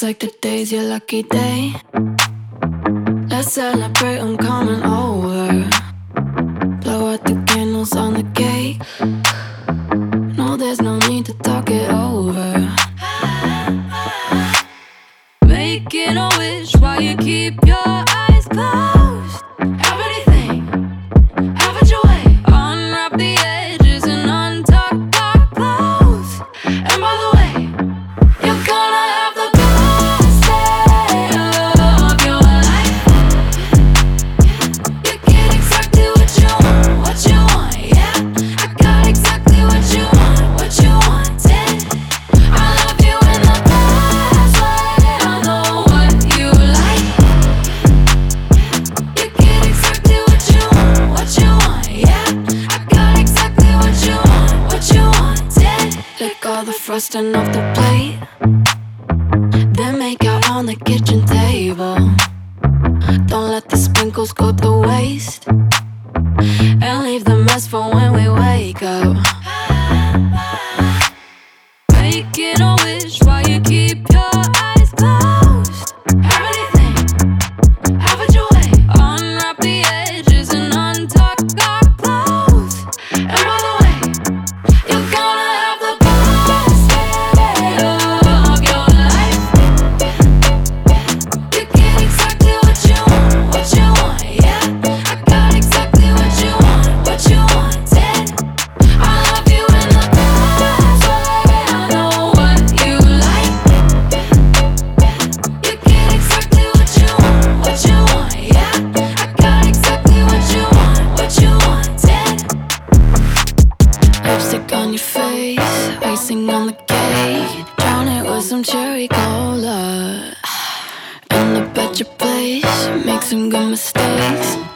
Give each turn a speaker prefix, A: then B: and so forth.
A: like today's your lucky day. Let's celebrate, I'm coming over. Blow out the candles on the cake. No, there's no need to talk it over. Making a wish while you keep your eyes closed. Have anything, have it your way. Unwrap the edges and untuck our clothes. And by the way, you're gonna have the best day of your life. You get exactly what you want, yeah. I got exactly what you wanted. I love you in the best way, I know what you like. You get exactly what you want, yeah. I got exactly what you wanted. Lick all the frosting off the plate, then make out on the kitchen table. Don't let the sprinkles go to waste, and leave the mess for when we wake up. Making a wish while you keep your eyes closed. Have anything, have it your way. Unwrap the edges and untuck our clothes. And by the way, you're gonna have the best day of your life. You get exactly what you want, yeah. I got exactly what you wanted. I love you in the best way, I know what you like. You get exactly what you want, yeah. I got exactly what you wanted. Lipstick on your face, icing on the cake. Drown it with some cherry cola. In the better place, make some good mistakes.